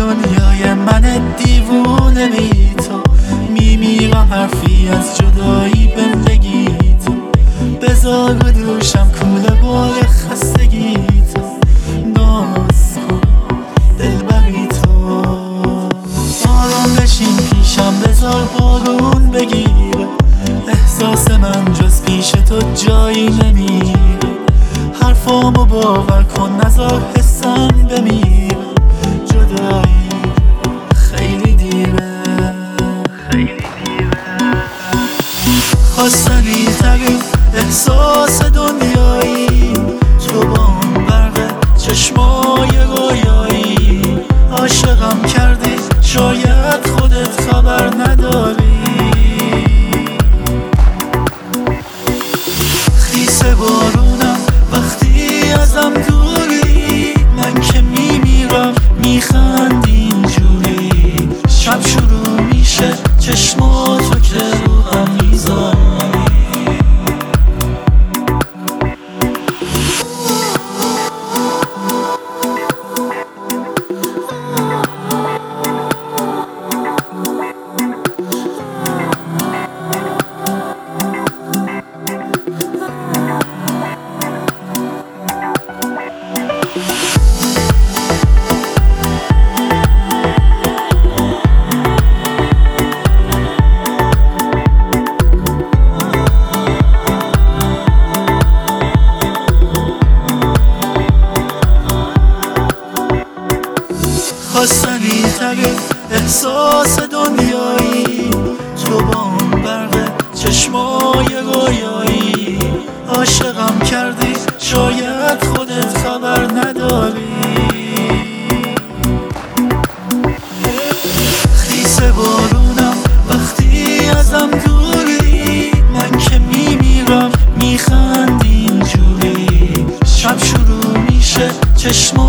دنیای من دیوونه بی تو، میمیرم حرفی از جدایی بهم بگی تو، بذار رو دوشم کوله بار خستگی تو، ناز کن دلبری تو، آرام بشین پیشم بذار بارون بگیره، احساس من جز پیش تو جایی نمیره، حرفامو باور کن نذار حسم بمیره، جدایی خیلی دیره، خواستنی ترین احساس دنیایی، تو با اون برق چشمای رویایی، عاشقم کردی شاید خودت خبر نداری، خیس بارونم وقتی ازم دوری، من که میمیرم میخندی اینجوری، شب شروع میشه چشماتو که رو هم میذاری، خواستنی ترین احساس دنیایی، تو با اون برق چشمای رویایی، عاشقم کردی شاید خودت خبر نداری، خیس بارونم وقتی ازم دوری، من که میمیرم میخندی اینجوری، شب شروع میشه چشم